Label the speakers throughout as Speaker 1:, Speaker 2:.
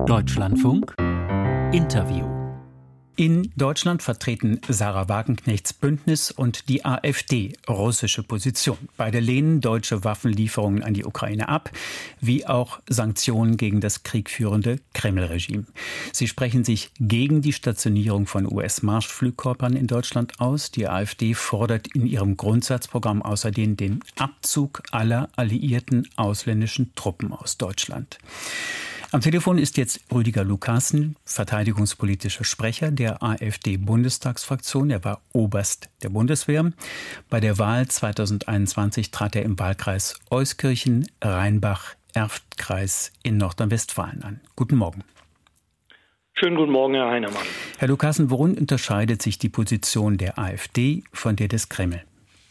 Speaker 1: Deutschlandfunk Interview. In Deutschland vertreten Sahra Wagenknechts Bündnis und die AfD russische Position. Beide lehnen deutsche Waffenlieferungen an die Ukraine ab, wie auch Sanktionen gegen das kriegführende Kreml-Regime. Sie sprechen sich gegen die Stationierung von US-Marschflugkörpern in Deutschland aus. Die AfD fordert in ihrem Grundsatzprogramm außerdem den Abzug aller alliierten ausländischen Truppen aus Deutschland. Am Telefon ist jetzt Rüdiger Lucassen, verteidigungspolitischer Sprecher der AfD-Bundestagsfraktion. Er war Oberst der Bundeswehr. Bei der Wahl 2021 trat er im Wahlkreis Euskirchen-Rheinbach-Erft-Kreis in Nordrhein-Westfalen an. Guten Morgen.
Speaker 2: Schönen guten Morgen, Herr Heinemann.
Speaker 1: Herr Lucassen, worin unterscheidet sich die Position der AfD von der des Kreml?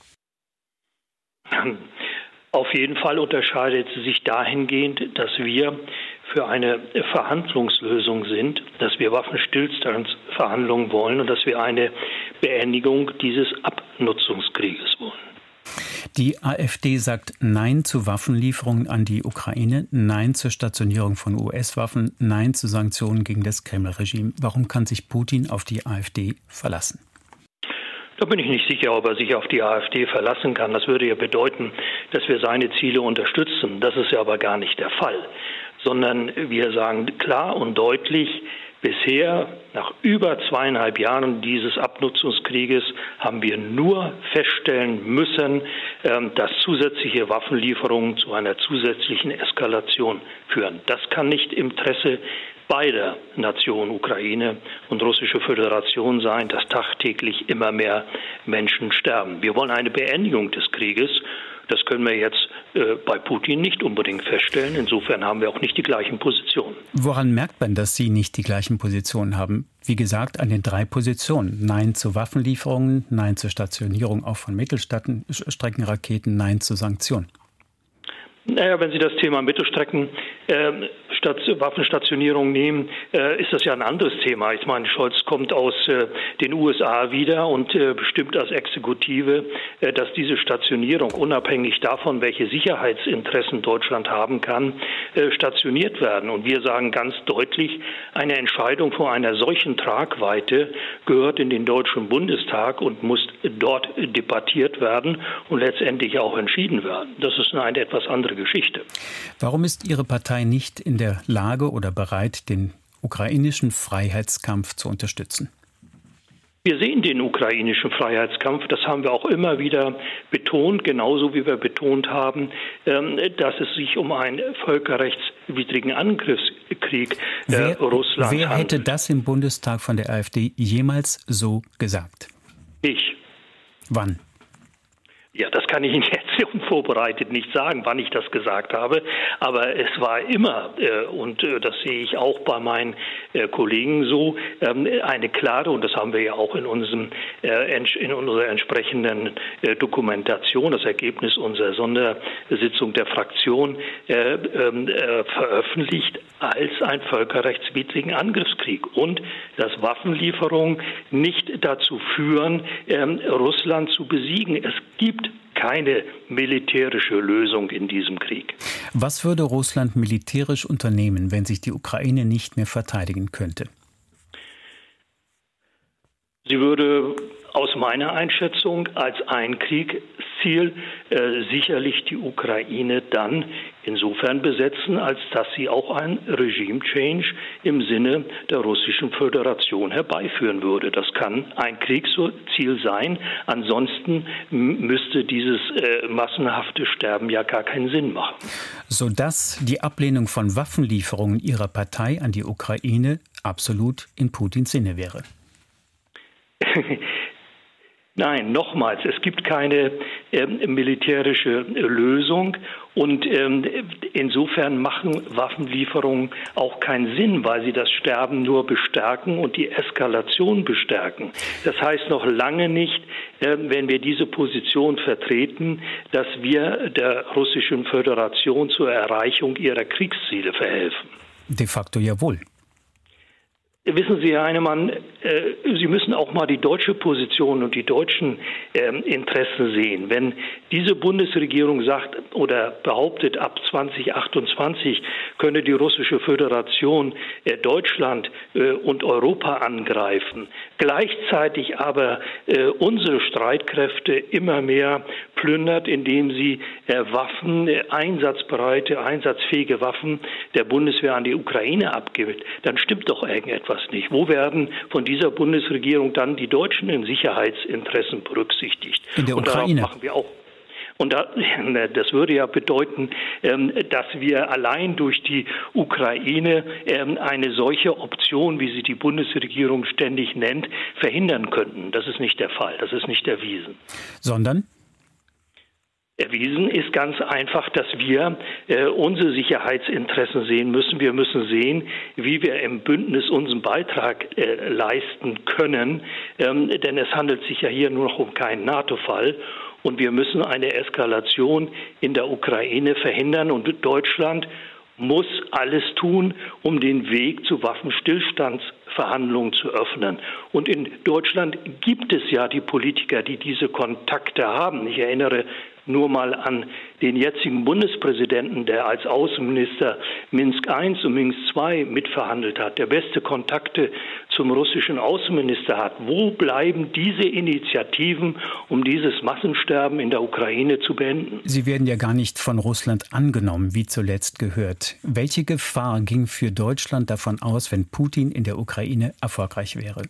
Speaker 2: Auf jeden Fall unterscheidet sie sich dahingehend, dass wir für eine Verhandlungslösung sind, dass wir Waffenstillstandsverhandlungen wollen und dass wir eine Beendigung dieses Abnutzungskrieges wollen.
Speaker 1: Die AfD sagt Nein zu Waffenlieferungen an die Ukraine, Nein zur Stationierung von US-Waffen, Nein zu Sanktionen gegen das Kreml-Regime. Warum kann sich Putin auf die AfD verlassen?
Speaker 2: Da bin ich nicht sicher, ob er sich auf die AfD verlassen kann. Das würde ja bedeuten, dass wir seine Ziele unterstützen. Das ist ja aber gar nicht der Fall. Sondern wir sagen klar und deutlich, bisher, nach über 2,5 Jahren dieses Abnutzungskrieges, haben wir nur feststellen müssen, dass zusätzliche Waffenlieferungen zu einer zusätzlichen Eskalation führen. Das kann nicht im Interesse beider Nationen, Ukraine und Russische Föderation sein, dass tagtäglich immer mehr Menschen sterben. Wir wollen eine Beendigung des Krieges. Das können wir jetzt bei Putin nicht unbedingt feststellen. Insofern haben wir auch nicht die gleichen Positionen.
Speaker 1: Woran merkt man, dass Sie nicht die gleichen Positionen haben? Wie gesagt, an den 3 Positionen. Nein zu Waffenlieferungen, Nein zur Stationierung auch von Mittelstreckenraketen, Nein zu Sanktionen.
Speaker 2: Naja, wenn Sie das Thema Waffenstationierung nehmen, ist das ja ein anderes Thema. Ich meine, Scholz kommt aus den USA wieder und bestimmt als Exekutive, dass diese Stationierung, unabhängig davon, welche Sicherheitsinteressen Deutschland haben kann, stationiert werden. Und wir sagen ganz deutlich, eine Entscheidung von einer solchen Tragweite gehört in den Deutschen Bundestag und muss dort debattiert werden und letztendlich auch entschieden werden. Das ist eine etwas andere Geschichte.
Speaker 1: Warum ist Ihre Partei nicht in der Lage oder bereit, den ukrainischen Freiheitskampf zu unterstützen?
Speaker 2: Wir sehen den ukrainischen Freiheitskampf, das haben wir auch immer wieder betont, genauso wie wir betont haben, dass es sich um einen völkerrechtswidrigen Angriffskrieg Russlands handelt.
Speaker 1: Wer hätte das im Bundestag von der AfD jemals so gesagt?
Speaker 2: Ich.
Speaker 1: Wann?
Speaker 2: Ja, das kann ich Ihnen jetzt unvorbereitet nicht sagen, wann ich das gesagt habe. Aber es war immer, und das sehe ich auch bei meinen Kollegen so, eine klare, und das haben wir ja auch in unserer entsprechenden Dokumentation, das Ergebnis unserer Sondersitzung der Fraktion, veröffentlicht als einen völkerrechtswidrigen Angriffskrieg. Und dass Waffenlieferungen nicht dazu führen, Russland zu besiegen. Es gibt keine militärische Lösung in diesem Krieg.
Speaker 1: Was würde Russland militärisch unternehmen, wenn sich die Ukraine nicht mehr verteidigen könnte?
Speaker 2: Sie würde aus meiner Einschätzung als ein Kriegsziel sicherlich die Ukraine dann insofern besetzen, als dass sie auch ein Regime-Change im Sinne der Russischen Föderation herbeiführen würde. Das kann ein Kriegsziel sein. Ansonsten müsste dieses massenhafte Sterben ja gar keinen Sinn machen.
Speaker 1: Sodass die Ablehnung von Waffenlieferungen Ihrer Partei an die Ukraine absolut in Putins Sinne wäre.
Speaker 2: Nein, nochmals, es gibt keine militärische Lösung und insofern machen Waffenlieferungen auch keinen Sinn, weil sie das Sterben nur bestärken und die Eskalation bestärken. Das heißt noch lange nicht, wenn wir diese Position vertreten, dass wir der Russischen Föderation zur Erreichung ihrer Kriegsziele verhelfen.
Speaker 1: De facto ja wohl.
Speaker 2: Wissen Sie, Herr Heinemann, Sie müssen auch mal die deutsche Position und die deutschen Interessen sehen. Wenn diese Bundesregierung sagt oder behauptet, ab 2028 könne die russische Föderation Deutschland und Europa angreifen, gleichzeitig aber unsere Streitkräfte immer mehr plündert, indem sie Waffen, einsatzfähige Waffen der Bundeswehr an die Ukraine abgibt, dann stimmt doch irgendetwas nicht. Wo werden von dieser Bundesregierung dann die deutschen Sicherheitsinteressen berücksichtigt?
Speaker 1: In der Ukraine.
Speaker 2: Und machen wir auch. Und das würde ja bedeuten, dass wir allein durch die Ukraine eine solche Option, wie sie die Bundesregierung ständig nennt, verhindern könnten. Das ist nicht der Fall. Das ist nicht erwiesen.
Speaker 1: Sondern?
Speaker 2: Erwiesen ist ganz einfach, dass wir unsere Sicherheitsinteressen sehen müssen. Wir müssen sehen, wie wir im Bündnis unseren Beitrag leisten können. Denn es handelt sich ja hier nur noch um keinen NATO-Fall. Und wir müssen eine Eskalation in der Ukraine verhindern. Und Deutschland muss alles tun, um den Weg zu Waffenstillstandsverhandlungen zu öffnen. Und in Deutschland gibt es ja die Politiker, die diese Kontakte haben. Ich erinnere nur mal an den jetzigen Bundespräsidenten, der als Außenminister Minsk I und Minsk II mitverhandelt hat, der beste Kontakte zum russischen Außenminister hat. Wo bleiben diese Initiativen, um dieses Massensterben in der Ukraine zu beenden?
Speaker 1: Sie werden ja gar nicht von Russland angenommen, wie zuletzt gehört. Welche Gefahr ging für Deutschland davon aus, wenn Putin in der Ukraine erfolgreich wäre?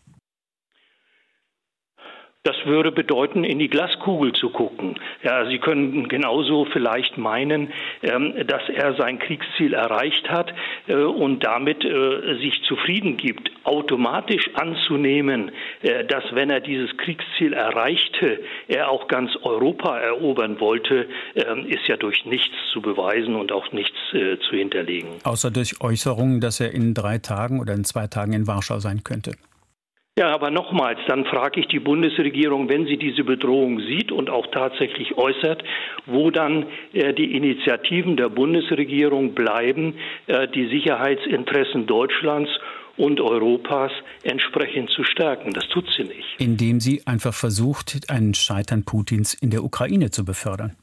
Speaker 2: Das würde bedeuten, in die Glaskugel zu gucken. Ja, Sie können genauso vielleicht meinen, dass er sein Kriegsziel erreicht hat und damit sich zufrieden gibt. Automatisch anzunehmen, dass wenn er dieses Kriegsziel erreichte, er auch ganz Europa erobern wollte, ist ja durch nichts zu beweisen und auch nichts zu hinterlegen.
Speaker 1: Außer durch Äußerungen, dass er in 3 Tagen oder in 2 Tagen in Warschau sein könnte.
Speaker 2: Ja, aber nochmals, dann frage ich die Bundesregierung, wenn sie diese Bedrohung sieht und auch tatsächlich äußert, wo dann die Initiativen der Bundesregierung bleiben, die Sicherheitsinteressen Deutschlands und Europas entsprechend zu stärken. Das tut sie nicht.
Speaker 1: Indem sie einfach versucht, ein Scheitern Putins in der Ukraine zu befördern.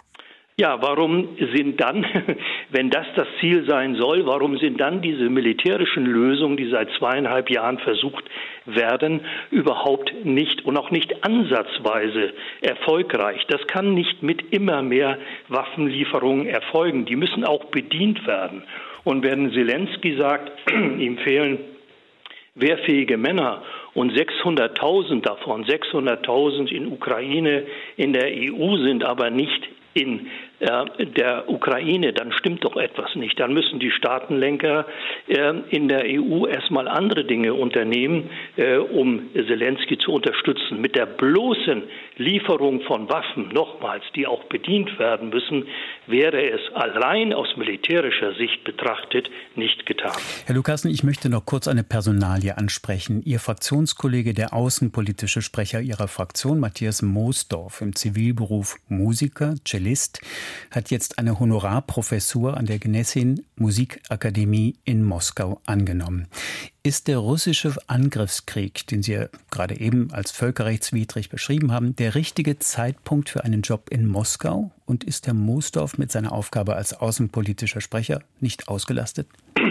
Speaker 2: Ja, warum sind dann, wenn das Ziel sein soll, warum sind dann diese militärischen Lösungen, die seit 2,5 Jahren versucht werden, überhaupt nicht und auch nicht ansatzweise erfolgreich? Das kann nicht mit immer mehr Waffenlieferungen erfolgen. Die müssen auch bedient werden. Und wenn Zelensky sagt, ihm fehlen wehrfähige Männer und 600.000 davon, 600.000 in Ukraine, in der EU sind aber nicht in der Ukraine, dann stimmt doch etwas nicht. Dann müssen die Staatenlenker in der EU erstmal andere Dinge unternehmen, um Zelensky zu unterstützen. Mit der bloßen Lieferung von Waffen, nochmals, die auch bedient werden müssen, wäre es allein aus militärischer Sicht betrachtet nicht getan.
Speaker 1: Herr Lucassen, ich möchte noch kurz eine Personalie ansprechen. Ihr Fraktionskollege, der außenpolitische Sprecher Ihrer Fraktion, Matthias Moosdorf, im Zivilberuf Musiker, Cellist, hat jetzt eine Honorarprofessur an der Gnessin Musikakademie in Moskau angenommen. Ist der russische Angriffskrieg, den Sie ja gerade eben als völkerrechtswidrig beschrieben haben, der richtige Zeitpunkt für einen Job in Moskau? Und ist Herr Moosdorf mit seiner Aufgabe als außenpolitischer Sprecher nicht ausgelastet?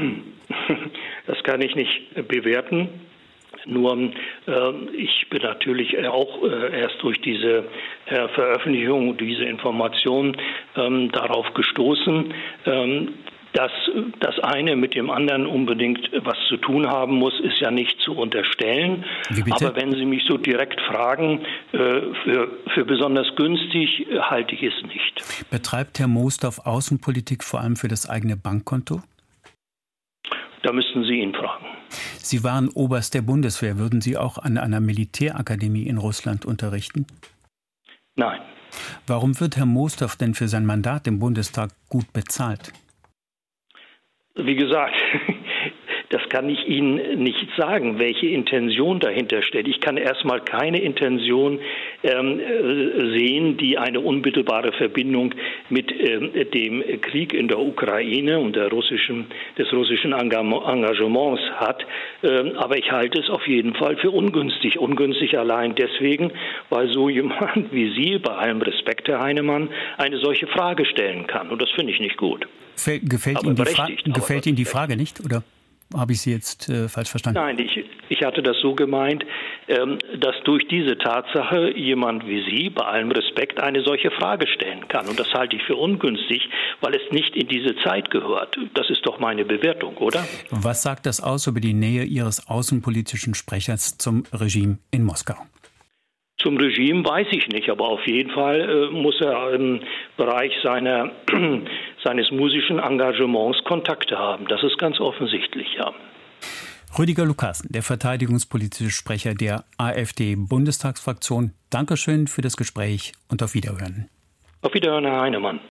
Speaker 2: Das kann ich nicht bewerten. Nur ich bin natürlich auch erst durch diese Veröffentlichung, diese Information darauf gestoßen, dass das eine mit dem anderen unbedingt was zu tun haben muss, ist ja nicht zu unterstellen. Aber wenn Sie mich so direkt fragen, für besonders günstig halte ich es nicht.
Speaker 1: Betreibt Herr Moosdorf Außenpolitik vor allem für das eigene Bankkonto?
Speaker 2: Da müssten Sie ihn fragen.
Speaker 1: Sie waren Oberst der Bundeswehr. Würden Sie auch an einer Militärakademie in Russland unterrichten?
Speaker 2: Nein.
Speaker 1: Warum wird Herr Moosdorf denn für sein Mandat im Bundestag gut bezahlt?
Speaker 2: Wie gesagt, Das kann ich Ihnen nicht sagen, welche Intention dahinter steht. Ich kann erstmal keine Intention sehen, die eine unmittelbare Verbindung mit dem Krieg in der Ukraine und des russischen Engagements hat. Aber ich halte es auf jeden Fall für ungünstig. Ungünstig allein deswegen, weil so jemand wie Sie, bei allem Respekt, Herr Heinemann, eine solche Frage stellen kann. Und das finde ich nicht gut.
Speaker 1: Gefällt Ihnen die Frage nicht, oder habe ich Sie jetzt falsch verstanden?
Speaker 2: Nein, ich hatte das so gemeint, dass durch diese Tatsache jemand wie Sie, bei allem Respekt, eine solche Frage stellen kann. Und das halte ich für ungünstig, weil es nicht in diese Zeit gehört. Das ist doch meine Bewertung, oder?
Speaker 1: Was sagt das aus über die Nähe Ihres außenpolitischen Sprechers zum Regime in Moskau?
Speaker 2: Zum Regime weiß ich nicht, aber auf jeden Fall muss er im Bereich seines musischen Engagements Kontakte haben. Das ist ganz offensichtlich, ja.
Speaker 1: Rüdiger Lucassen, der verteidigungspolitische Sprecher der AfD-Bundestagsfraktion. Dankeschön für das Gespräch und auf Wiederhören.
Speaker 2: Auf Wiederhören, Herr Heinemann.